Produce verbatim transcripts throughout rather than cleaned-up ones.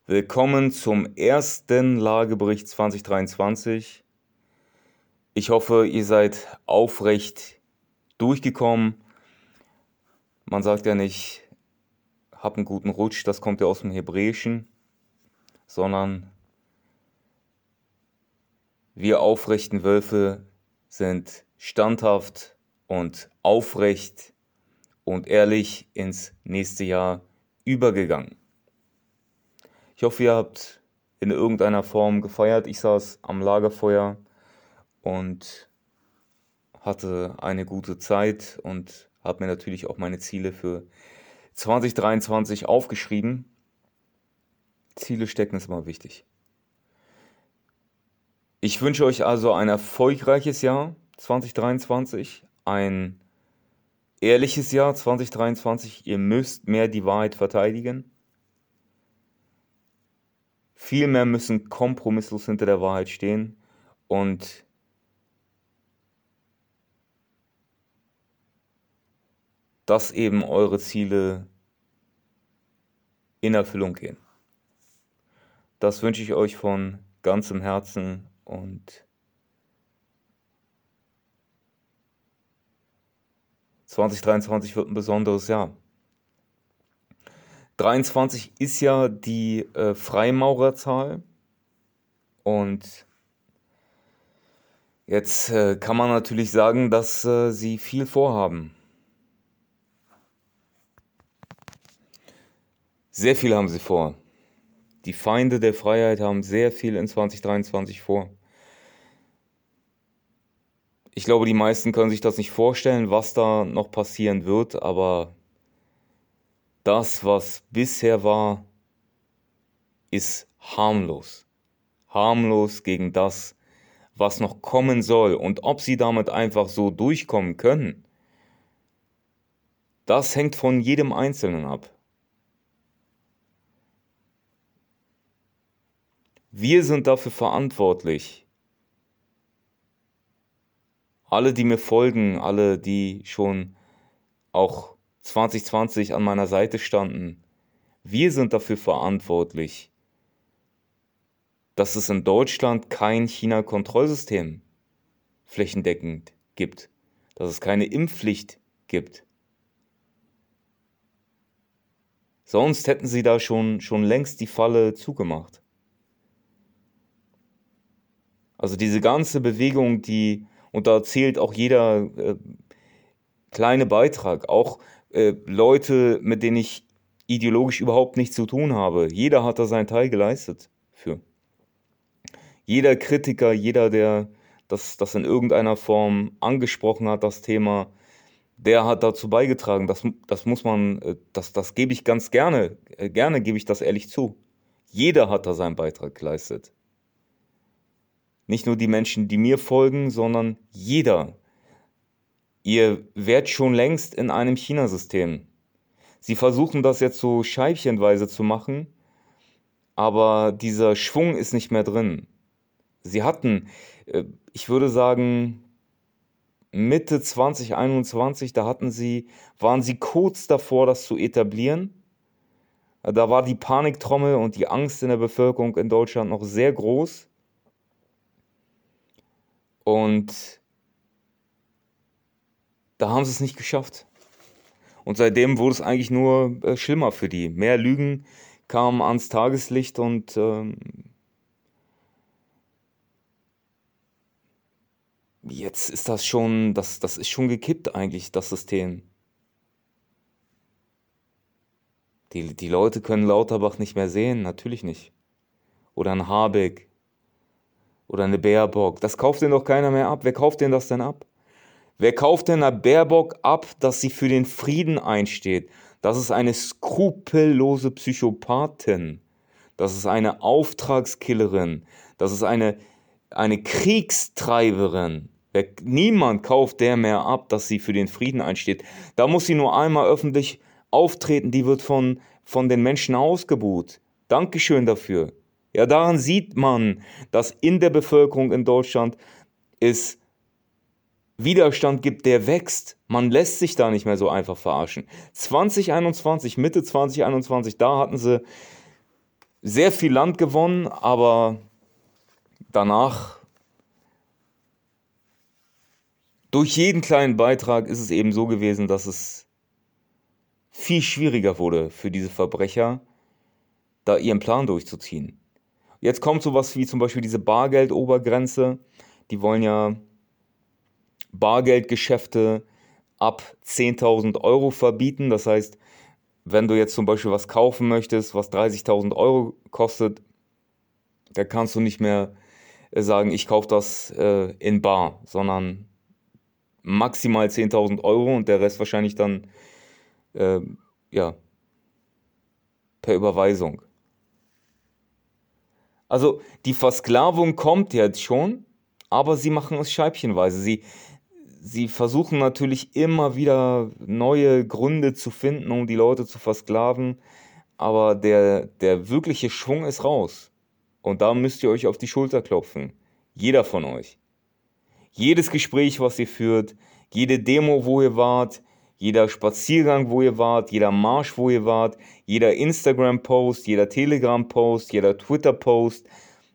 Willkommen zum ersten Lagebericht zwanzig dreiundzwanzig. Ich hoffe, ihr seid aufrecht durchgekommen. Man sagt ja nicht, hab einen guten Rutsch, das kommt ja aus dem Hebräischen, sondern wir aufrechten Wölfe sind standhaft und aufrecht und ehrlich ins nächste Jahr übergegangen. Ich hoffe, ihr habt in irgendeiner Form gefeiert. Ich saß am Lagerfeuer und hatte eine gute Zeit und habe mir natürlich auch meine Ziele für zwanzig dreiundzwanzig aufgeschrieben. Ziele stecken ist immer wichtig. Ich wünsche euch also ein erfolgreiches Jahr zwanzig dreiundzwanzig, ein ehrliches Jahr zwanzig dreiundzwanzig. Ihr müsst mehr die Wahrheit verteidigen. Vielmehr müssen kompromisslos hinter der Wahrheit stehen und dass eben eure Ziele in Erfüllung gehen. Das wünsche ich euch von ganzem Herzen und zwanzig dreiundzwanzig wird ein besonderes Jahr. dreiundzwanzig ist ja die äh, Freimaurerzahl und jetzt äh, kann man natürlich sagen, dass äh, sie viel vorhaben. Sehr viel haben sie vor. Die Feinde der Freiheit haben sehr viel in zwanzig dreiundzwanzig vor. Ich glaube, die meisten können sich das nicht vorstellen, was da noch passieren wird, aber das, was bisher war, ist harmlos. Harmlos gegen das, was noch kommen soll. Und ob sie damit einfach so durchkommen können, das hängt von jedem Einzelnen ab. Wir sind dafür verantwortlich. Alle, die mir folgen, alle, die schon auch zwanzig zwanzig an meiner Seite standen, wir sind dafür verantwortlich, dass es in Deutschland kein China-Kontrollsystem flächendeckend gibt, dass es keine Impfpflicht gibt. Sonst hätten sie da schon, schon längst die Falle zugemacht. Also diese ganze Bewegung, die, und da zählt auch jeder äh, kleine Beitrag, auch äh, Leute, mit denen ich ideologisch überhaupt nichts zu tun habe. Jeder hat da seinen Teil geleistet für. Jeder Kritiker, jeder, der das, das in irgendeiner Form angesprochen hat, das Thema, der hat dazu beigetragen. Das, das muss man, äh, das, das gebe ich ganz gerne, äh, gerne gebe ich das ehrlich zu. Jeder hat da seinen Beitrag geleistet. Nicht nur die Menschen, die mir folgen, sondern jeder. Ihr wärt schon längst in einem China-System. Sie versuchen das jetzt so scheibchenweise zu machen, aber dieser Schwung ist nicht mehr drin. Sie hatten, äh, ich würde sagen, Mitte zwanzig einundzwanzig, da hatten sie, waren sie kurz davor, das zu etablieren. Da war die Paniktrommel und die Angst in der Bevölkerung in Deutschland noch sehr groß. Und da haben sie es nicht geschafft. Und seitdem wurde es eigentlich nur äh, schlimmer für die. Mehr Lügen kamen ans Tageslicht und ähm, jetzt ist das schon, das, das ist schon gekippt eigentlich, das System. Die, die Leute können Lauterbach nicht mehr sehen, natürlich nicht. Oder ein Habeck. Oder eine Baerbock. Das kauft denen doch keiner mehr ab. Wer kauft denn das denn ab? Wer kauft denn einer Baerbock ab, dass sie für den Frieden einsteht? Das ist eine skrupellose Psychopathin. Das ist eine Auftragskillerin. Das ist eine, eine Kriegstreiberin. Wer, niemand kauft der mehr ab, dass sie für den Frieden einsteht. Da muss sie nur einmal öffentlich auftreten. Die wird von, von den Menschen ausgebuht. Dankeschön dafür. Ja, daran sieht man, dass in der Bevölkerung in Deutschland es Widerstand gibt, der wächst. Man lässt sich da nicht mehr so einfach verarschen. zwanzig einundzwanzig, Mitte zwanzig einundzwanzig, da hatten sie sehr viel Land gewonnen, aber danach, durch jeden kleinen Beitrag ist es eben so gewesen, dass es viel schwieriger wurde für diese Verbrecher, da ihren Plan durchzuziehen. Jetzt kommt sowas wie zum Beispiel diese Bargeldobergrenze. Die wollen ja Bargeldgeschäfte ab zehntausend Euro verbieten. Das heißt, wenn du jetzt zum Beispiel was kaufen möchtest, was dreißigtausend Euro kostet, da kannst du nicht mehr sagen, ich kaufe das äh, in bar, sondern maximal zehntausend Euro und der Rest wahrscheinlich dann äh, ja, per Überweisung. Also die Versklavung kommt jetzt schon, aber sie machen es scheibchenweise. Sie, sie versuchen natürlich immer wieder neue Gründe zu finden, um die Leute zu versklaven, aber der, der wirkliche Schwung ist raus. Und da müsst ihr euch auf die Schulter klopfen. Jeder von euch. Jedes Gespräch, was ihr führt, jede Demo, wo ihr wart, jeder Spaziergang, wo ihr wart, jeder Marsch, wo ihr wart, jeder Instagram-Post, jeder Telegram-Post, jeder Twitter-Post,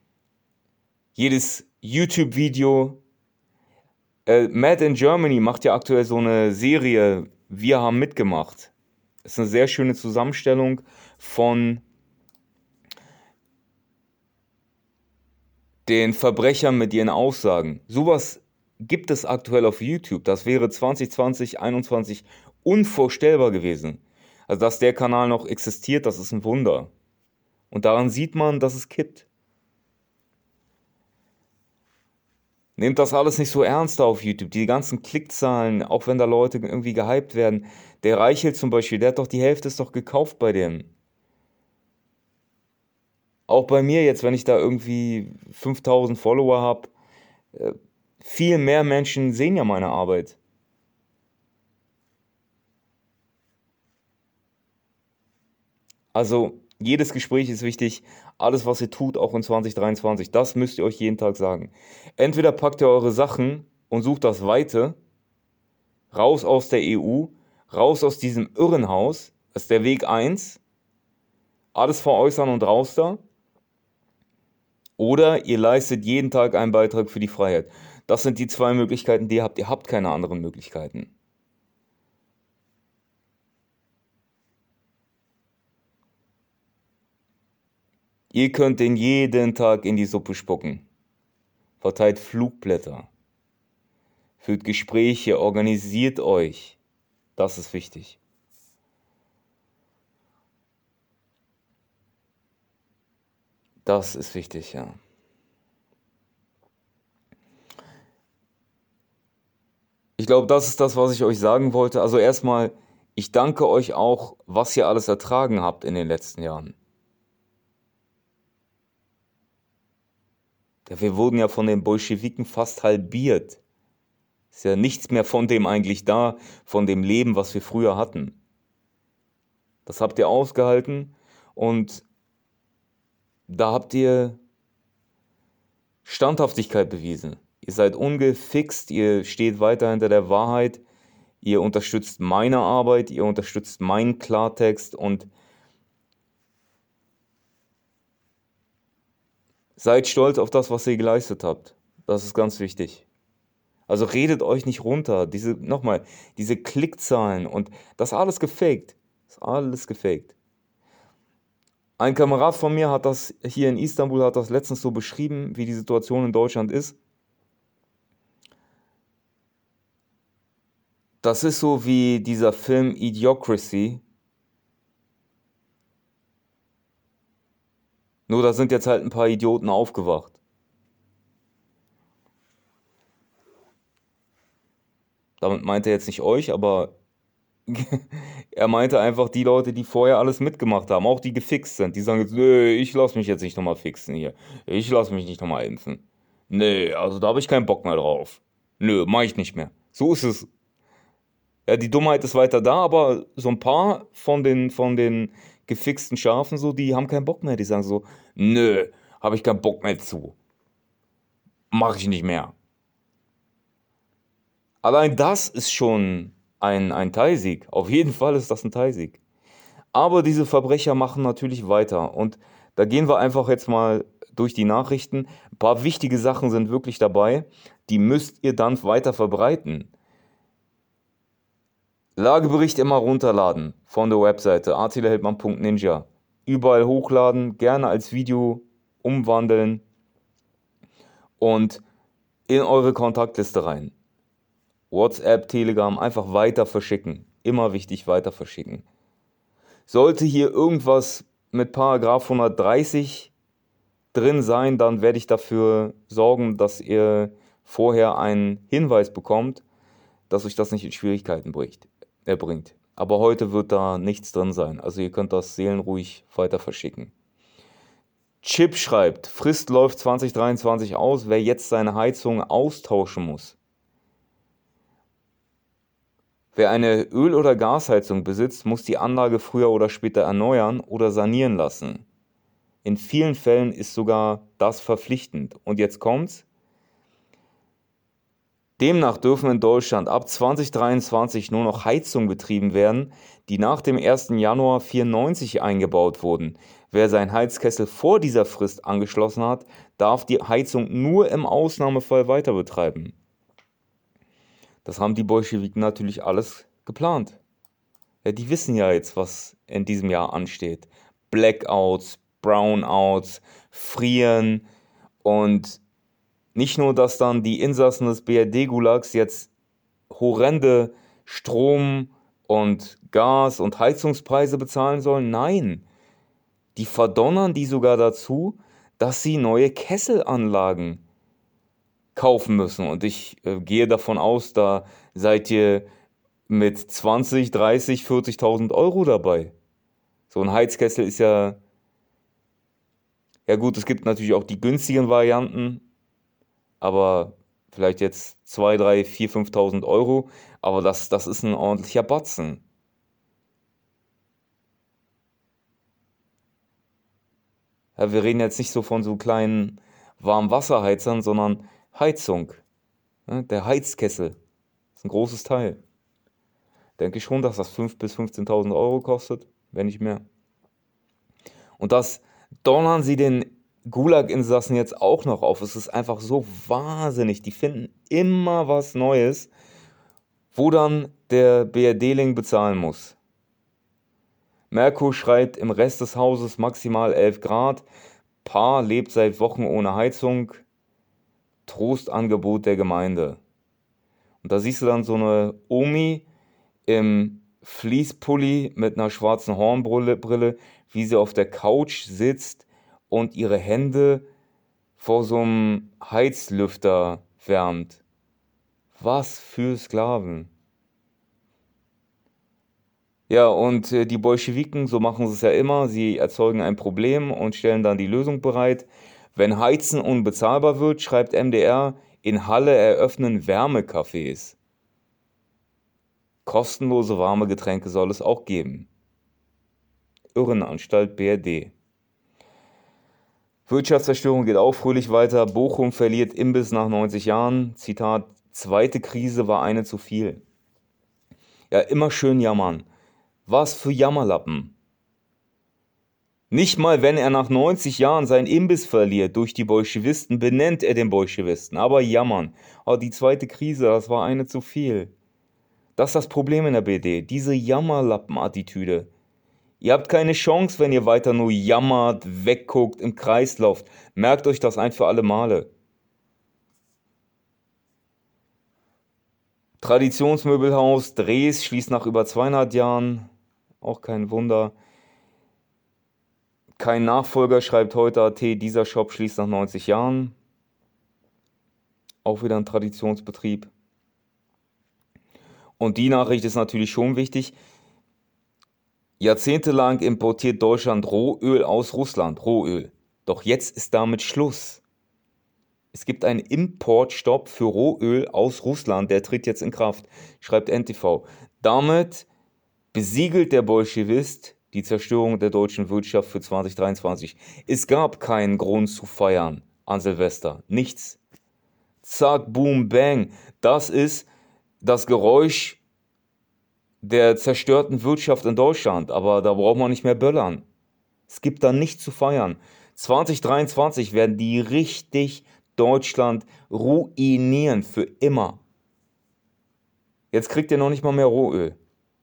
jedes YouTube-Video. Äh, Mad in Germany macht ja aktuell so eine Serie, wir haben mitgemacht. Das ist eine sehr schöne Zusammenstellung von den Verbrechern mit ihren Aussagen. Sowas gibt es aktuell auf YouTube. Das wäre zwanzig zwanzig, einundzwanzig unvorstellbar gewesen. Also, dass der Kanal noch existiert, das ist ein Wunder. Und daran sieht man, dass es kippt. Nehmt das alles nicht so ernst auf YouTube. Die ganzen Klickzahlen, auch wenn da Leute irgendwie gehypt werden. Der Reichelt zum Beispiel, der hat doch die Hälfte ist doch gekauft bei dem. Auch bei mir jetzt, wenn ich da irgendwie fünftausend Follower habe, äh, viel mehr Menschen sehen ja meine Arbeit. Also jedes Gespräch ist wichtig, alles was ihr tut, auch in zwanzig dreiundzwanzig, das müsst ihr euch jeden Tag sagen. Entweder packt ihr eure Sachen und sucht das Weite, raus aus der E U, raus aus diesem Irrenhaus, das ist der Weg eins, alles veräußern und raus da. Oder ihr leistet jeden Tag einen Beitrag für die Freiheit. Das sind die zwei Möglichkeiten, die ihr habt. Ihr habt keine anderen Möglichkeiten. Ihr könnt den jeden Tag in die Suppe spucken. Verteilt Flugblätter. Führt Gespräche, organisiert euch. Das ist wichtig. Das ist wichtig, ja. Ich glaube, das ist das, was ich euch sagen wollte. Also erstmal, ich danke euch auch, was ihr alles ertragen habt in den letzten Jahren. Ja, wir wurden ja von den Bolschewiken fast halbiert. Ist ja nichts mehr von dem eigentlich da, von dem Leben, was wir früher hatten. Das habt ihr ausgehalten und da habt ihr Standhaftigkeit bewiesen. Ihr seid ungefixt, ihr steht weiter hinter der Wahrheit, ihr unterstützt meine Arbeit, ihr unterstützt meinen Klartext und seid stolz auf das, was ihr geleistet habt. Das ist ganz wichtig. Also redet euch nicht runter. Diese, nochmal, diese Klickzahlen und das ist alles gefaked. Das ist alles gefaked. Ein Kamerad von mir hat das hier in Istanbul, hat das letztens so beschrieben, wie die Situation in Deutschland ist. Das ist so wie dieser Film Idiocracy. Nur da sind jetzt halt ein paar Idioten aufgewacht. Damit meint er jetzt nicht euch, aber er meinte einfach die Leute, die vorher alles mitgemacht haben, auch die gefixt sind. Die sagen jetzt, nö, ich lass mich jetzt nicht nochmal fixen hier. Ich lass mich nicht nochmal impfen. Nee, also da habe ich keinen Bock mehr drauf. Nö, mach ich nicht mehr. So ist es. Ja, die Dummheit ist weiter da, aber so ein paar von den, von den gefixten Schafen, so, die haben keinen Bock mehr. Die sagen so, nö, habe ich keinen Bock mehr zu. Mach ich nicht mehr. Allein das ist schon ein, ein Teilsieg. Auf jeden Fall ist das ein Teilsieg. Aber diese Verbrecher machen natürlich weiter. Und Da gehen wir einfach jetzt mal durch die Nachrichten. Ein paar wichtige Sachen sind wirklich dabei. Die müsst ihr dann weiter verbreiten. Lagebericht immer runterladen von der Webseite attila-hildmann punkt ninja. Überall hochladen, gerne als Video umwandeln und in eure Kontaktliste rein. WhatsApp, Telegram, einfach weiter verschicken. Immer wichtig, weiter verschicken. Sollte hier irgendwas mit Paragraph hundertdreißig drin sein, dann werde ich dafür sorgen, dass ihr vorher einen Hinweis bekommt, dass euch das nicht in Schwierigkeiten bringt. Er bringt. Aber heute wird da nichts drin sein. Also ihr könnt das seelenruhig weiter verschicken. Chip schreibt, Frist läuft zwanzig dreiundzwanzig aus, wer jetzt seine Heizung austauschen muss. Wer eine Öl- oder Gasheizung besitzt, muss die Anlage früher oder später erneuern oder sanieren lassen. In vielen Fällen ist sogar das verpflichtend. Und jetzt kommt's. Demnach dürfen in Deutschland ab zwanzig dreiundzwanzig nur noch Heizungen betrieben werden, die nach dem ersten Januar vierundneunzig eingebaut wurden. Wer seinen Heizkessel vor dieser Frist angeschlossen hat, darf die Heizung nur im Ausnahmefall weiter betreiben. Das haben die Bolschewiken natürlich alles geplant. Ja, die wissen ja jetzt, was in diesem Jahr ansteht. Blackouts, Brownouts, Frieren und nicht nur, dass dann die Insassen des B R D-Gulags jetzt horrende Strom- und Gas- und Heizungspreise bezahlen sollen, nein, die verdonnern die sogar dazu, dass sie neue Kesselanlagen kaufen müssen. Und ich äh, gehe davon aus, da seid ihr mit zwanzig, dreißig, vierzigtausend Euro dabei. So ein Heizkessel ist ja, ja gut, es gibt natürlich auch die günstigen Varianten, aber vielleicht jetzt zwei, drei, vier, fünftausend Euro, aber das, das ist ein ordentlicher Batzen. Ja, wir reden jetzt nicht so von so kleinen Warmwasserheizern, sondern Heizung. Ja, der Heizkessel ist ein großes Teil. Denke ich schon, dass das fünftausend bis fünfzehntausend Euro kostet, wenn nicht mehr. Und das donnern sie den Gulag-Insassen jetzt auch noch auf. Es ist einfach so wahnsinnig. Die finden immer was Neues, wo dann der B R D-Ling bezahlen muss. Merkur schreibt, im Rest des Hauses maximal elf Grad. Paar lebt seit Wochen ohne Heizung. Trostangebot der Gemeinde. Und da siehst du dann so eine Omi im Fließpulli mit einer schwarzen Hornbrille, wie sie auf der Couch sitzt und ihre Hände vor so einem Heizlüfter wärmt. Was für Sklaven. Ja, und äh, die Bolschewiken, so machen sie es ja immer, sie erzeugen ein Problem und stellen dann die Lösung bereit. Wenn Heizen unbezahlbar wird, schreibt M D R, in Halle eröffnen Wärmecafés. Kostenlose warme Getränke soll es auch geben. Irrenanstalt B R D. Wirtschaftszerstörung geht auch fröhlich weiter. Bochum verliert Imbiss nach neunzig Jahren. Zitat, zweite Krise war eine zu viel. Ja, immer schön jammern. Was für Jammerlappen. Nicht mal, wenn er nach neunzig Jahren seinen Imbiss verliert durch die Bolschewisten, benennt er den Bolschewisten. Aber jammern. Oh, die zweite Krise, das war eine zu viel. Das ist das Problem in der B D, diese Jammerlappen-Attitüde. Ihr habt keine Chance, wenn ihr weiter nur jammert, wegguckt, im Kreis lauft. Merkt euch das ein für alle Male. Traditionsmöbelhaus Drees schließt nach über zweihundert Jahren. Auch kein Wunder. Kein Nachfolger, schreibt heute A T, dieser Shop schließt nach neunzig Jahren. Auch wieder ein Traditionsbetrieb. Und die Nachricht ist natürlich schon wichtig. Jahrzehntelang importiert Deutschland Rohöl aus Russland, Rohöl. Doch jetzt ist damit Schluss. Es gibt einen Importstopp für Rohöl aus Russland, der tritt jetzt in Kraft, schreibt N T V. Damit besiegelt der Bolschewist die Zerstörung der deutschen Wirtschaft für zwanzig dreiundzwanzig. Es gab keinen Grund zu feiern an Silvester. Nichts. Zack, boom, bang. Das ist das Geräusch der zerstörten Wirtschaft in Deutschland. Aber da braucht man nicht mehr böllern. Es gibt da nichts zu feiern. zwanzig dreiundzwanzig werden die richtig Deutschland ruinieren für immer. Jetzt kriegt ihr noch nicht mal mehr Rohöl.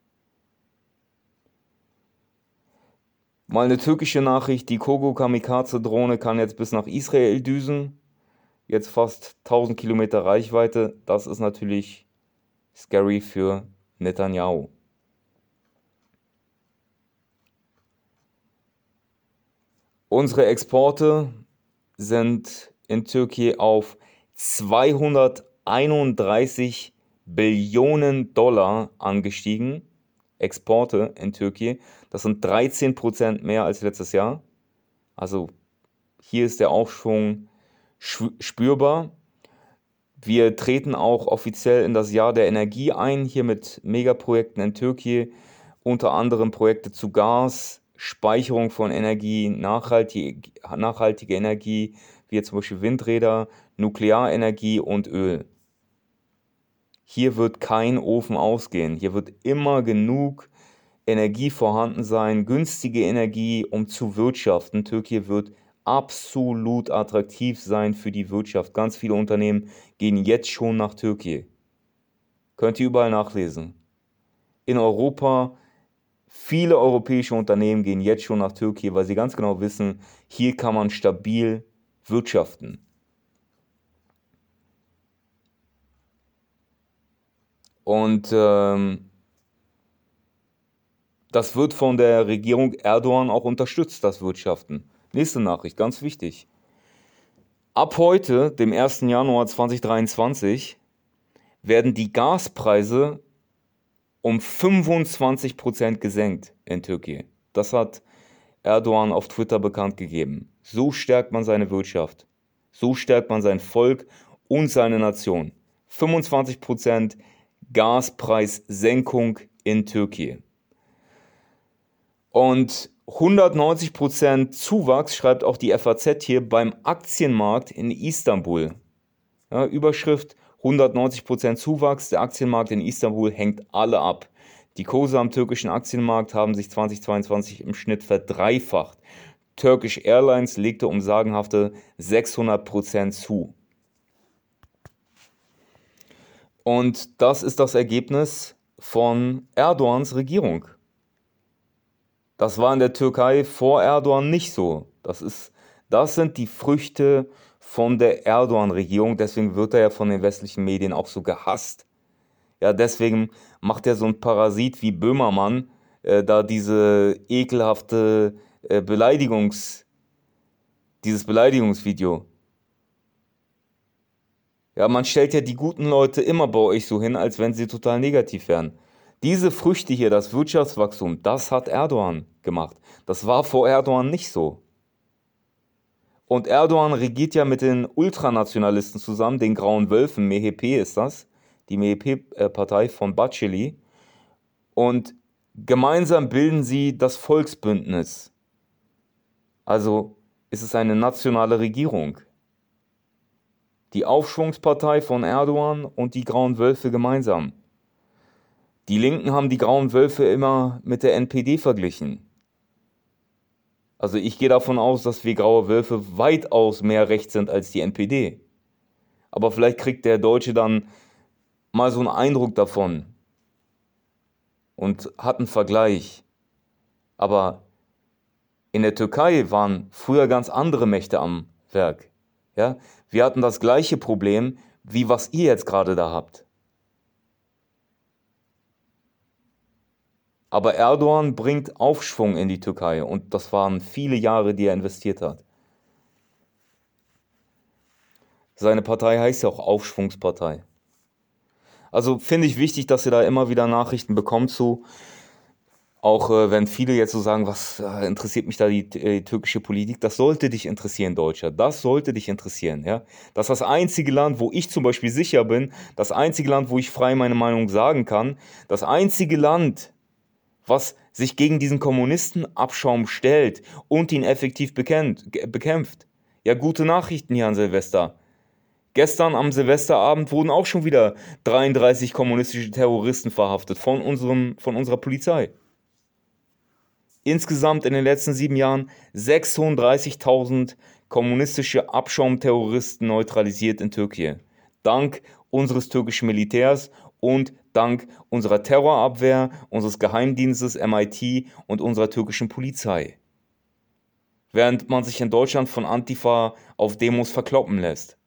Mal eine türkische Nachricht, die Kogo-Kamikaze-Drohne kann jetzt bis nach Israel düsen. Jetzt fast tausend Kilometer Reichweite. Das ist natürlich scary für Netanyahu. Unsere Exporte sind in Türkei auf zweihunderteinunddreißig Billionen Dollar angestiegen. Exporte in Türkei, das sind dreizehn Prozent mehr als letztes Jahr. Also hier ist der Aufschwung spürbar. Wir treten auch offiziell in das Jahr der Energie ein, hier mit Megaprojekten in Türkei, unter anderem Projekte zu Gas, Speicherung von Energie, nachhaltige, nachhaltige Energie, wie zum Beispiel Windräder, Nuklearenergie und Öl. Hier wird kein Ofen ausgehen. Hier wird immer genug Energie vorhanden sein, günstige Energie, um zu wirtschaften. Türkei wird absolut attraktiv sein für die Wirtschaft. Ganz viele Unternehmen gehen jetzt schon nach Türkei. Könnt ihr überall nachlesen. In Europa, viele europäische Unternehmen gehen jetzt schon nach Türkei, weil sie ganz genau wissen, hier kann man stabil wirtschaften. Und ähm, das wird von der Regierung Erdogan auch unterstützt, das Wirtschaften. Nächste Nachricht, ganz wichtig. Ab heute, dem ersten Januar zweitausenddreiundzwanzig, werden die Gaspreise um fünfundzwanzig Prozent gesenkt in Türkei. Das hat Erdogan auf Twitter bekannt gegeben. So stärkt man seine Wirtschaft. So stärkt man sein Volk und seine Nation. fünfundzwanzig Prozent Gaspreissenkung in Türkei. Und hundertneunzig Prozent Zuwachs, schreibt auch die F A Z hier, beim Aktienmarkt in Istanbul. Ja, Überschrift: hundertneunzig Prozent Zuwachs, der Aktienmarkt in Istanbul hängt alle ab. Die Kurse am türkischen Aktienmarkt haben sich zweitausendzweiundzwanzig im Schnitt verdreifacht. Turkish Airlines legte um sagenhafte sechshundert Prozent zu. Und das ist das Ergebnis von Erdogans Regierung. Das war in der Türkei vor Erdogan nicht so. Das ist, das sind die Früchte von der Erdogan-Regierung. Deswegen wird er ja von den westlichen Medien auch so gehasst. Ja, deswegen macht er so ein Parasit wie Böhmermann äh, da diese ekelhafte äh, Beleidigungs, dieses Beleidigungsvideo. Ja, man stellt ja die guten Leute immer bei euch so hin, als wenn sie total negativ wären. Diese Früchte hier, das Wirtschaftswachstum, das hat Erdogan gemacht. Das war vor Erdogan nicht so. Und Erdogan regiert ja mit den Ultranationalisten zusammen, den Grauen Wölfen, M H P ist das, die M H P-Partei von Bahçeli. Und gemeinsam bilden sie das Volksbündnis. Also ist es eine nationale Regierung. Die Aufschwungspartei von Erdogan und die Grauen Wölfe gemeinsam. Die Linken haben die Grauen Wölfe immer mit der N P D verglichen. Also ich gehe davon aus, dass wir Graue Wölfe weitaus mehr rechts sind als die N P D. Aber vielleicht kriegt der Deutsche dann mal so einen Eindruck davon und hat einen Vergleich. Aber in der Türkei waren früher ganz andere Mächte am Werk. Ja? Wir hatten das gleiche Problem, wie was ihr jetzt gerade da habt. Aber Erdogan bringt Aufschwung in die Türkei und das waren viele Jahre, die er investiert hat. Seine Partei heißt ja auch Aufschwungspartei. Also finde ich wichtig, dass ihr da immer wieder Nachrichten bekommt zu. Auch äh, wenn viele jetzt so sagen, was äh, interessiert mich da die, die türkische Politik? Das sollte dich interessieren, Deutscher. Das sollte dich interessieren, ja. Das ist das einzige Land, wo ich zum Beispiel sicher bin. Das einzige Land, wo ich frei meine Meinung sagen kann. Das einzige Land, was sich gegen diesen Kommunistenabschaum stellt und ihn effektiv bekämpft. bekämpft. Ja, gute Nachrichten hier an Silvester. Gestern am Silvesterabend wurden auch schon wieder dreiunddreißig kommunistische Terroristen verhaftet von, unserem, von unserer Polizei. insgesamt in den letzten sieben Jahren sechsunddreißigtausend kommunistische Abschaumterroristen neutralisiert in Türkei. Dank unseres türkischen Militärs und dank unserer Terrorabwehr, unseres Geheimdienstes M I T und unserer türkischen Polizei. Während man sich in Deutschland von Antifa auf Demos verkloppen lässt.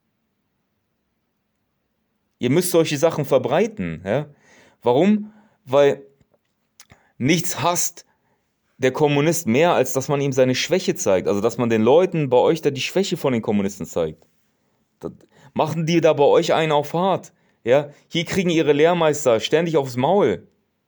Ihr müsst solche Sachen verbreiten. Ja? Warum? Weil nichts hasst der Kommunist mehr, als dass man ihm seine Schwäche zeigt. Also dass man den Leuten bei euch da die Schwäche von den Kommunisten zeigt. Das machen die da bei euch einen auf hart. Ja? Hier kriegen ihre Lehrmeister ständig aufs Maul.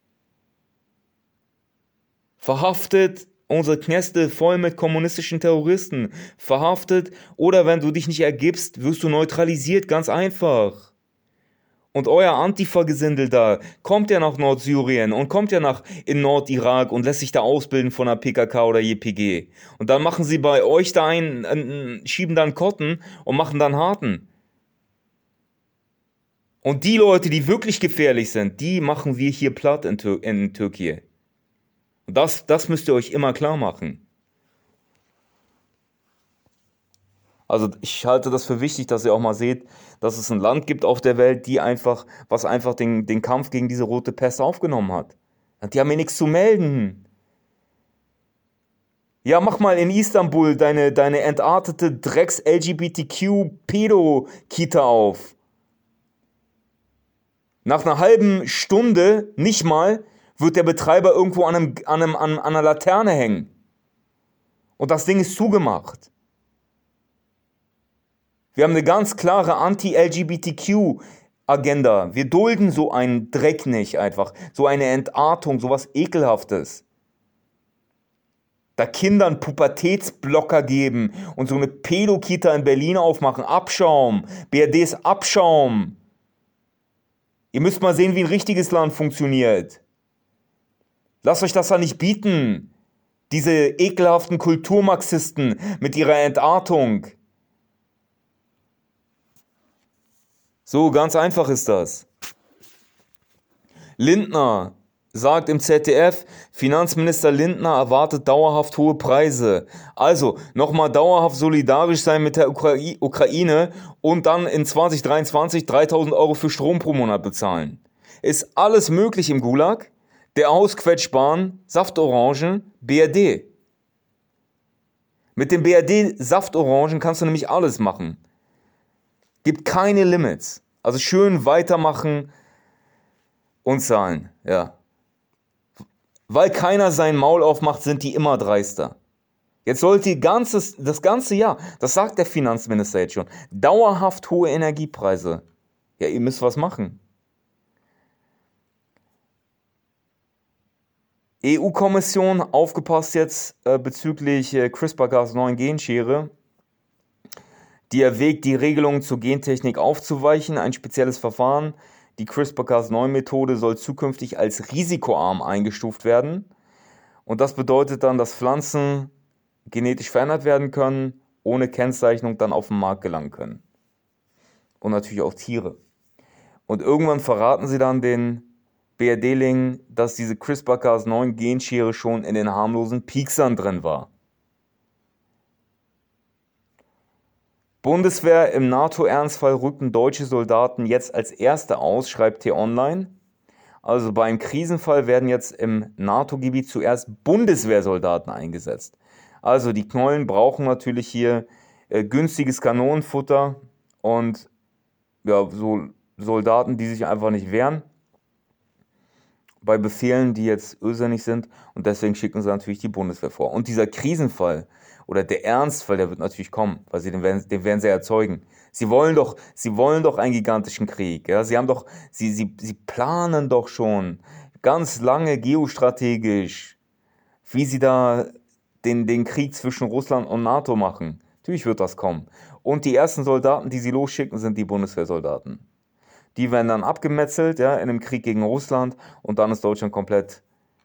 Verhaftet, unsere Knäste voll mit kommunistischen Terroristen. Verhaftet, oder wenn du dich nicht ergibst, wirst du neutralisiert, ganz einfach. Und euer Antifa-Gesindel da kommt ja nach Nordsyrien und kommt ja nach in Nordirak und lässt sich da ausbilden von der P K K oder J P G. Und dann machen sie bei euch da einen, einen schieben dann Kotten und machen dann Harten. Und die Leute, die wirklich gefährlich sind, die machen wir hier platt in, Tür- in Türkei. Und das, das müsst ihr euch immer klar machen. Also ich halte das für wichtig, dass ihr auch mal seht, dass es ein Land gibt auf der Welt, die einfach, was einfach den, den Kampf gegen diese rote Pest aufgenommen hat. Die haben mir nichts zu melden. Ja, mach mal in Istanbul deine, deine entartete Drecks-L G B T Q-Pedo-Kita auf. Nach einer halben Stunde, nicht mal, wird der Betreiber irgendwo an, einem, an, einem, an einer Laterne hängen. Und das Ding ist zugemacht. Wir haben eine ganz klare Anti-L G B T Q-Agenda. Wir dulden so einen Dreck nicht einfach. So eine Entartung, sowas Ekelhaftes. Da Kindern Pubertätsblocker geben und so eine Pädokita in Berlin aufmachen. Abschaum. B R D ist Abschaum. Ihr müsst mal sehen, wie ein richtiges Land funktioniert. Lasst euch das da nicht bieten. Diese ekelhaften Kulturmarxisten mit ihrer Entartung. So, ganz einfach ist das. Lindner sagt im Z D F, Finanzminister Lindner erwartet dauerhaft hohe Preise. Also, nochmal dauerhaft solidarisch sein mit der Ukra- Ukraine und dann in zwanzig dreiundzwanzig dreitausend Euro für Strom pro Monat bezahlen. Ist alles möglich im Gulag? Der Ausquetschbahn, Saftorangen, B R D. Mit dem B R D Saftorangen kannst du nämlich alles machen. Gibt keine Limits. Also schön weitermachen und zahlen, ja. Weil keiner sein Maul aufmacht, sind die immer dreister. Jetzt sollte die ganzes, das ganze Jahr, das sagt der Finanzminister jetzt schon, dauerhaft hohe Energiepreise. Ja, ihr müsst was machen. E U-Kommission, aufgepasst jetzt äh, bezüglich äh, CRISPR-Cas neun Genschere. Die erwägt, die Regelungen zur Gentechnik aufzuweichen. Ein spezielles Verfahren, die CRISPR-Cas neun Methode, soll zukünftig als risikoarm eingestuft werden. Und das bedeutet dann, dass Pflanzen genetisch verändert werden können, ohne Kennzeichnung dann auf den Markt gelangen können. Und natürlich auch Tiere. Und irgendwann verraten sie dann den B R D-Lingen, dass diese CRISPR-Cas neun Genschere schon in den harmlosen Pieksern drin war. Bundeswehr im NATO-Ernstfall rückten deutsche Soldaten jetzt als Erste aus, schreibt T-Online. Also beim Krisenfall werden jetzt im NATO-Gebiet zuerst Bundeswehrsoldaten eingesetzt. Also die Knollen brauchen natürlich hier äh, günstiges Kanonenfutter und ja, so Soldaten, die sich einfach nicht wehren bei Befehlen, die jetzt irrsinnig sind, und deswegen schicken sie natürlich die Bundeswehr vor. Und dieser Krisenfall oder der Ernstfall, der wird natürlich kommen, weil sie den werden, den werden sie erzeugen. Sie wollen doch, sie wollen doch einen gigantischen Krieg. Ja? Sie haben doch, sie, sie, sie planen doch schon ganz lange geostrategisch, wie sie da den, den Krieg zwischen Russland und NATO machen. Natürlich wird das kommen. Und die ersten Soldaten, die sie losschicken, sind die Bundeswehrsoldaten. Die werden dann abgemetzelt, ja, in einem Krieg gegen Russland, und dann ist Deutschland komplett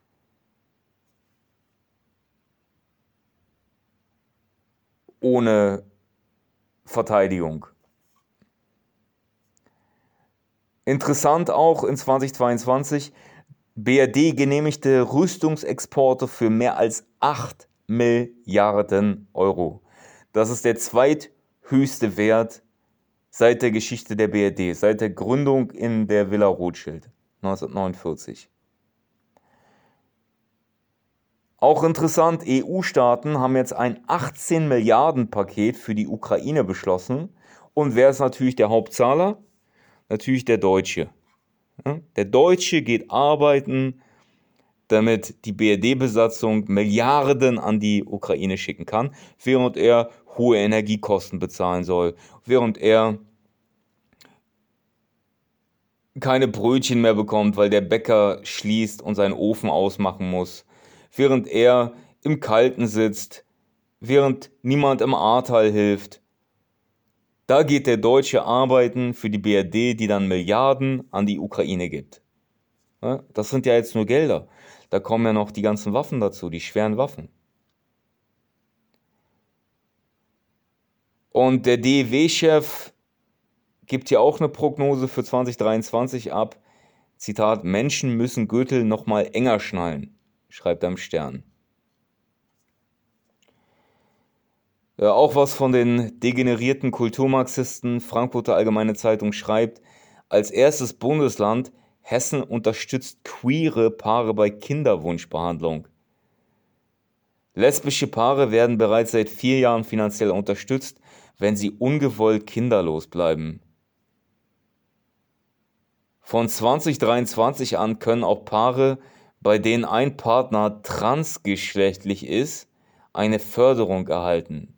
ohne Verteidigung. Interessant auch in zwanzig zweiundzwanzig, B R D genehmigte Rüstungsexporte für mehr als acht Milliarden Euro. Das ist der zweithöchste Wert seit der Geschichte der B R D, seit der Gründung in der Villa Rothschild neunzehnhundertneunundvierzig. Auch interessant, E U-Staaten haben jetzt ein achtzehn Milliarden Paket für die Ukraine beschlossen. Und wer ist natürlich der Hauptzahler? Natürlich der Deutsche. Der Deutsche geht arbeiten, damit die B R D-Besatzung Milliarden an die Ukraine schicken kann, während er hohe Energiekosten bezahlen soll, während er keine Brötchen mehr bekommt, weil der Bäcker schließt und seinen Ofen ausmachen muss, während er im Kalten sitzt, während niemand im Ahrtal hilft. Da geht der Deutsche arbeiten für die B R D, die dann Milliarden an die Ukraine gibt. Das sind ja jetzt nur Gelder. Da kommen ja noch die ganzen Waffen dazu, die schweren Waffen. Und der D E W-Chef gibt hier auch eine Prognose für zwanzig dreiundzwanzig ab. Zitat, Menschen müssen Gürtel nochmal enger schnallen, schreibt er im Stern. Ja, auch was von den degenerierten Kulturmarxisten. Frankfurter Allgemeine Zeitung schreibt, als erstes Bundesland Hessen unterstützt queere Paare bei Kinderwunschbehandlung. Lesbische Paare werden bereits seit vier Jahren finanziell unterstützt, wenn sie ungewollt kinderlos bleiben. Von zwanzig dreiundzwanzig an können auch Paare, bei denen ein Partner transgeschlechtlich ist, eine Förderung erhalten.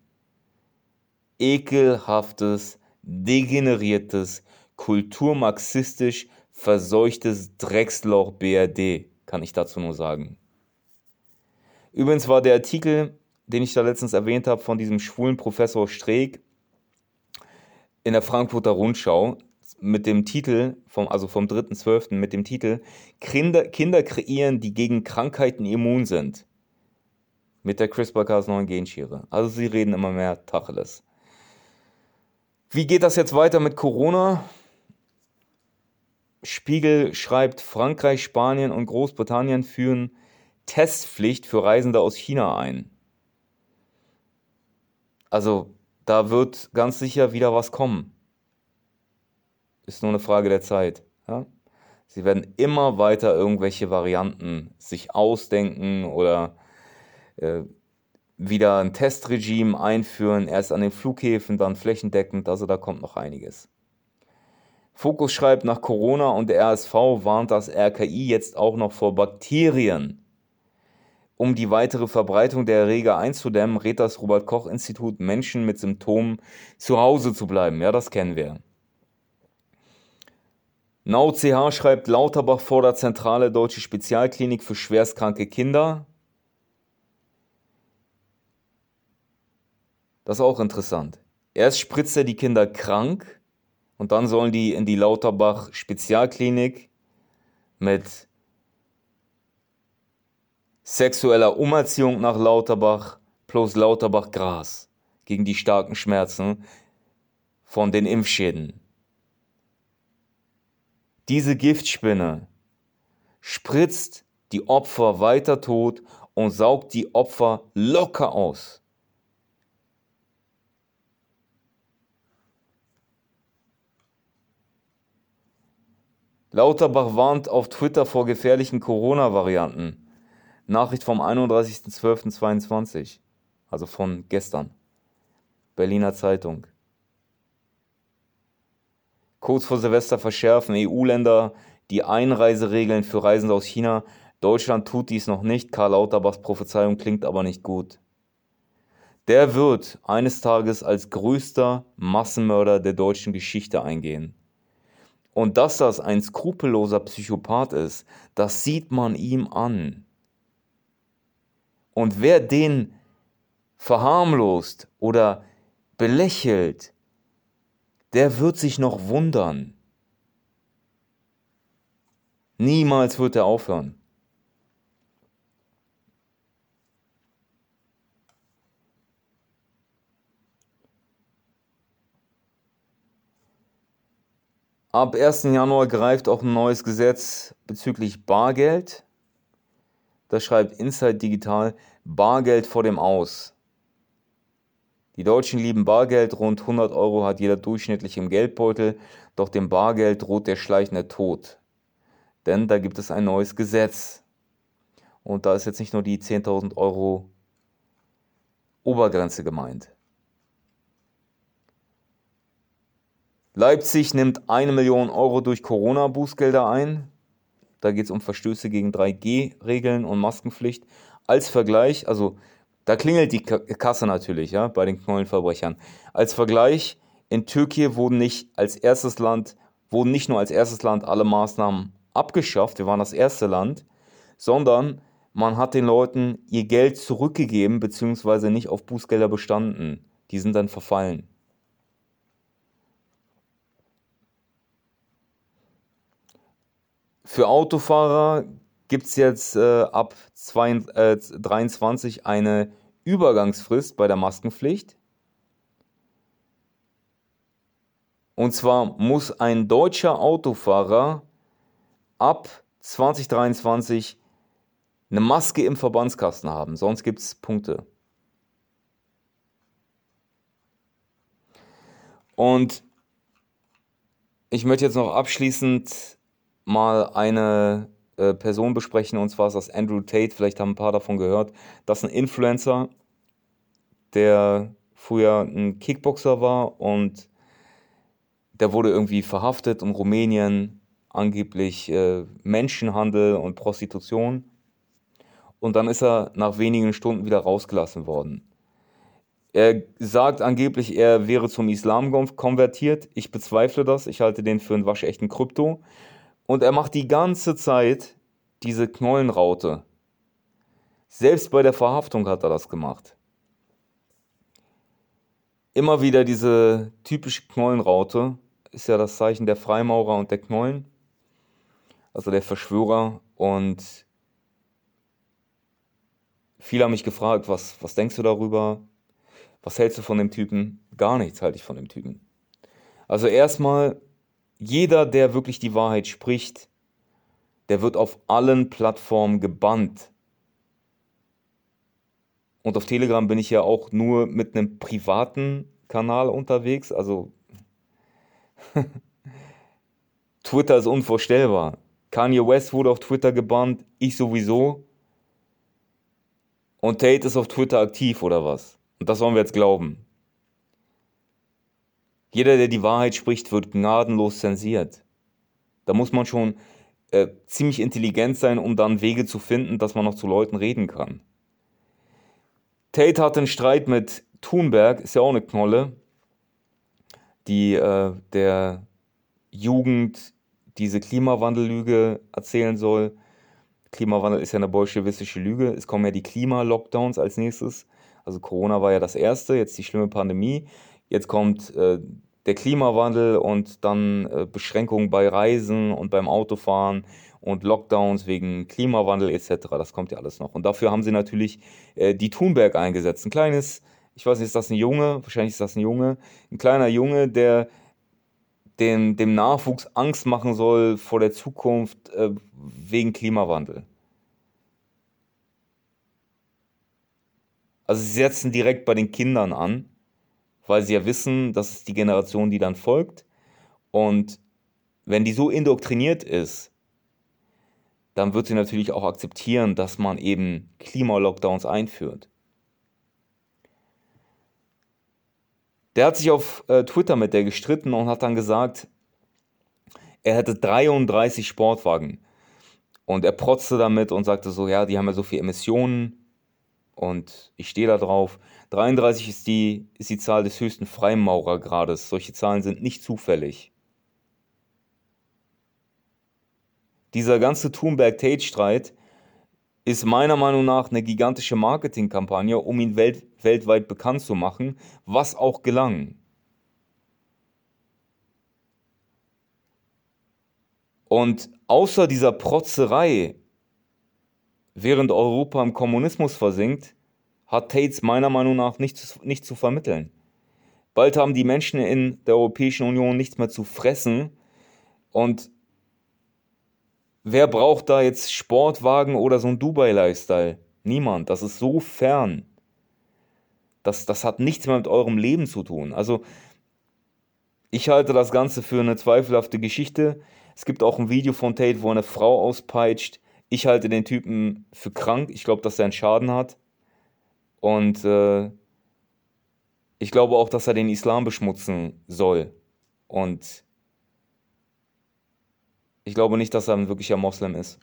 Ekelhaftes, degeneriertes, kulturmarxistisch verseuchtes Drecksloch B R D, kann ich dazu nur sagen. Übrigens war der Artikel, den ich da letztens erwähnt habe, von diesem schwulen Professor Streeck in der Frankfurter Rundschau mit dem Titel, vom, also vom dritten zwölften mit dem Titel Kinder, Kinder kreieren, die gegen Krankheiten immun sind. Mit der CRISPR Cas neun Genschere. Also sie reden immer mehr Tacheles. Wie geht das jetzt weiter mit Corona? Spiegel schreibt, Frankreich, Spanien und Großbritannien führen Testpflicht für Reisende aus China ein. Also da wird ganz sicher wieder was kommen. Ist nur eine Frage der Zeit. Ja? Sie werden immer weiter irgendwelche Varianten sich ausdenken oder äh, wieder ein Testregime einführen, erst an den Flughäfen, dann flächendeckend, also da kommt noch einiges. Fokus schreibt, nach Corona und der R S V warnt das R K I jetzt auch noch vor Bakterien. Um die weitere Verbreitung der Erreger einzudämmen, rät das Robert-Koch-Institut Menschen mit Symptomen zu Hause zu bleiben. Ja, das kennen wir. NauCH schreibt, Lauterbach fordert zentrale deutsche Spezialklinik für schwerstkranke Kinder. Das ist auch interessant. Erst spritzt er die Kinder krank und dann sollen die in die Lauterbach Spezialklinik mit sexueller Umerziehung nach Lauterbach plus Lauterbach Gras gegen die starken Schmerzen von den Impfschäden. Diese Giftspinne spritzt die Opfer weiter tot und saugt die Opfer locker aus. Lauterbach warnt auf Twitter vor gefährlichen Corona-Varianten. Nachricht vom einunddreißigsten zwölften zweiundzwanzig, also von gestern. Berliner Zeitung. Kurz vor Silvester verschärfen E U-Länder die Einreiseregeln für Reisende aus China. Deutschland tut dies noch nicht. Karl Lauterbachs Prophezeiung klingt aber nicht gut. Der wird eines Tages als größter Massenmörder der deutschen Geschichte eingehen. Und dass das ein skrupelloser Psychopath ist, das sieht man ihm an. Und wer den verharmlost oder belächelt, der wird sich noch wundern. Niemals wird er aufhören. Ab ersten Januar greift auch ein neues Gesetz bezüglich Bargeld. Das schreibt Inside Digital: Bargeld vor dem Aus. Die Deutschen lieben Bargeld, rund hundert Euro hat jeder durchschnittlich im Geldbeutel, doch dem Bargeld droht der schleichende Tod. Denn da gibt es ein neues Gesetz. Und da ist jetzt nicht nur die zehntausend Euro Obergrenze gemeint. Leipzig nimmt eine Million Euro durch Corona-Bußgelder ein. Da geht es um Verstöße gegen drei G Regeln und Maskenpflicht. Als Vergleich, also da klingelt die Kasse natürlich, ja, bei den Knollenverbrechern. Als Vergleich, in Türkei wurden nicht als erstes Land, wurden nicht nur als erstes Land alle Maßnahmen abgeschafft, wir waren das erste Land, sondern man hat den Leuten ihr Geld zurückgegeben, beziehungsweise nicht auf Bußgelder bestanden. Die sind dann verfallen. Für Autofahrer gibt es jetzt äh, ab zwei, äh, dreiundzwanzig eine Übergangsfrist bei der Maskenpflicht. Und zwar muss ein deutscher Autofahrer ab zwanzig dreiundzwanzig eine Maske im Verbandskasten haben, sonst gibt es Punkte. Und ich möchte jetzt noch abschließend mal eine äh, Person besprechen, und zwar ist das Andrew Tate, vielleicht haben ein paar davon gehört. Das ist ein Influencer, der früher ein Kickboxer war und der wurde irgendwie verhaftet in Rumänien, angeblich äh, Menschenhandel und Prostitution. Und dann ist er nach wenigen Stunden wieder rausgelassen worden. Er sagt angeblich, er wäre zum Islam konvertiert. Ich bezweifle das. Ich halte den für einen waschechten Krypto. Und er macht die ganze Zeit diese Knollenraute. Selbst bei der Verhaftung hat er das gemacht. Immer wieder diese typische Knollenraute. Ist ja das Zeichen der Freimaurer und der Knollen. Also der Verschwörer. Und viele haben mich gefragt, was, was denkst du darüber? Was hältst du von dem Typen? Gar nichts halte ich von dem Typen. Also erstmal, jeder, der wirklich die Wahrheit spricht, der wird auf allen Plattformen gebannt. Und auf Telegram bin ich ja auch nur mit einem privaten Kanal unterwegs. Also Twitter ist unvorstellbar. Kanye West wurde auf Twitter gebannt, ich sowieso. Und Tate ist auf Twitter aktiv oder was? Und das sollen wir jetzt glauben. Jeder, der die Wahrheit spricht, wird gnadenlos zensiert. Da muss man schon äh, ziemlich intelligent sein, um dann Wege zu finden, dass man noch zu Leuten reden kann. Tate hatte einen Streit mit Thunberg, ist ja auch eine Knolle, die äh, der Jugend diese Klimawandellüge erzählen soll. Klimawandel ist ja eine bolschewistische Lüge. Es kommen ja die Klima-Lockdowns als nächstes. Also Corona war ja das erste, jetzt die schlimme Pandemie. Jetzt kommt äh, der Klimawandel und dann äh, Beschränkungen bei Reisen und beim Autofahren und Lockdowns wegen Klimawandel et cetera. Das kommt ja alles noch. Und dafür haben sie natürlich äh, die Thunberg eingesetzt. Ein kleines, ich weiß nicht, ist das ein Junge? Wahrscheinlich ist das ein Junge. Ein kleiner Junge, der den, dem Nachwuchs Angst machen soll vor der Zukunft äh, wegen Klimawandel. Also sie setzen direkt bei den Kindern an, weil sie ja wissen, das ist die Generation, die dann folgt. Und wenn die so indoktriniert ist, dann wird sie natürlich auch akzeptieren, dass man eben Klimalockdowns einführt. Der hat sich auf äh, Twitter mit der gestritten und hat dann gesagt, er hätte dreiunddreißig Sportwagen. Und er protzte damit und sagte so, ja, die haben ja so viele Emissionen und ich stehe da drauf. dreiunddreißig ist die, ist die Zahl des höchsten Freimaurergrades. Solche Zahlen sind nicht zufällig. Dieser ganze Thunberg-Tate-Streit ist meiner Meinung nach eine gigantische Marketingkampagne, um ihn welt- weltweit bekannt zu machen, was auch gelang. Und außer dieser Protzerei, während Europa im Kommunismus versinkt, hat Tates meiner Meinung nach nichts, nichts zu vermitteln. Bald haben die Menschen in der Europäischen Union nichts mehr zu fressen, Und wer braucht da jetzt Sportwagen oder so ein Dubai-Lifestyle? Niemand. Das ist so fern. Das, das hat nichts mehr mit eurem Leben zu tun. Also ich halte das Ganze für eine zweifelhafte Geschichte. Es gibt auch ein Video von Tate, wo er eine Frau auspeitscht. Ich halte den Typen für krank. Ich glaube, dass er einen Schaden hat. Und äh, ich glaube auch, dass er den Islam beschmutzen soll. Und ich glaube nicht, dass er ein wirklicher Moslem ist.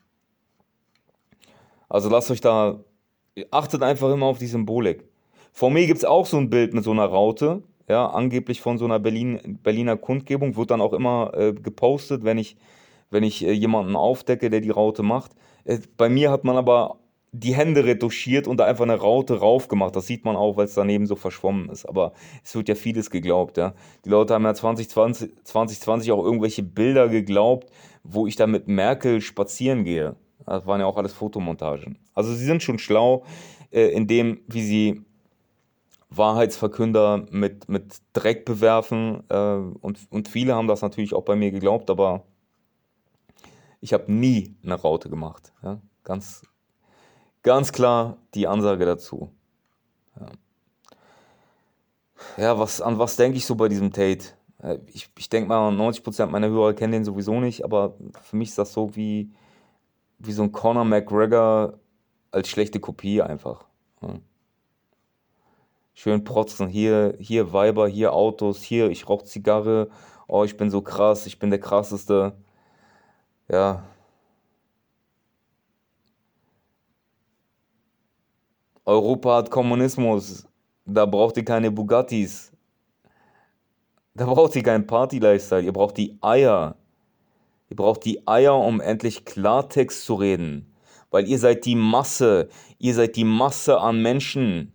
Also lasst euch da, achtet einfach immer auf die Symbolik. Vor mir gibt es auch so ein Bild mit so einer Raute, ja, angeblich von so einer Berlin, Berliner Kundgebung, wird dann auch immer äh, gepostet, wenn ich, wenn ich äh, jemanden aufdecke, der die Raute macht. Äh, bei mir hat man aber die Hände retuschiert und da einfach eine Raute rauf gemacht. Das sieht man auch, weil es daneben so verschwommen ist. Aber es wird ja vieles geglaubt, ja. Die Leute haben ja zwanzig zwanzig, zwanzig zwanzig auch irgendwelche Bilder geglaubt, wo ich da mit Merkel spazieren gehe. Das waren ja auch alles Fotomontagen. Also sie sind schon schlau, äh, in dem, wie sie Wahrheitsverkünder mit, mit Dreck bewerfen. Äh, und, und viele haben das natürlich auch bei mir geglaubt, aber ich habe nie eine Raute gemacht. Ja? Ganz, ganz klar die Ansage dazu. Ja, ja was, an was denke ich so bei diesem Tate? Äh, Ich, ich denke mal, neunzig Prozent meiner Hörer kennen den sowieso nicht, aber für mich ist das so wie, wie so ein Conor McGregor als schlechte Kopie einfach. Ja. Schön protzen, hier, hier Weiber, hier Autos, hier ich rauche Zigarre, oh, ich bin so krass, ich bin der krasseste. Ja, Europa hat Kommunismus, da braucht ihr keine Bugattis, da braucht ihr keinen Party-Lifestyle, ihr braucht die Eier. Ihr braucht die Eier, um endlich Klartext zu reden, weil ihr seid die Masse, ihr seid die Masse an Menschen.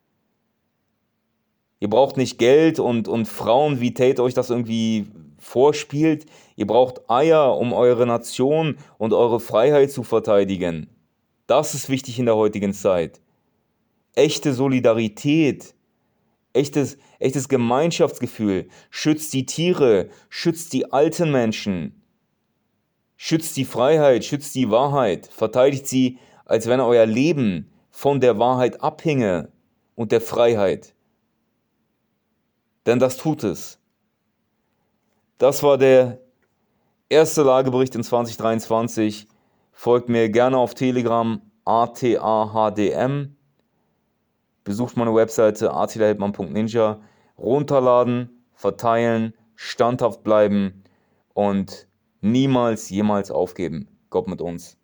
Ihr braucht nicht Geld und, und Frauen, wie Tate euch das irgendwie vorspielt. Ihr braucht Eier, um eure Nation und eure Freiheit zu verteidigen. Das ist wichtig in der heutigen Zeit. Echte Solidarität, echtes, echtes Gemeinschaftsgefühl. Schützt die Tiere, schützt die alten Menschen, schützt die Freiheit, schützt die Wahrheit. Verteidigt sie, als wenn euer Leben von der Wahrheit abhinge und der Freiheit. Denn das tut es. Das war der erste Lagebericht in zwanzig dreiundzwanzig. Folgt mir gerne auf Telegram, A T A H D M. Besucht meine Webseite atilaheldmann punkt ninja. Runterladen, verteilen, standhaft bleiben und niemals, jemals aufgeben. Gott mit uns.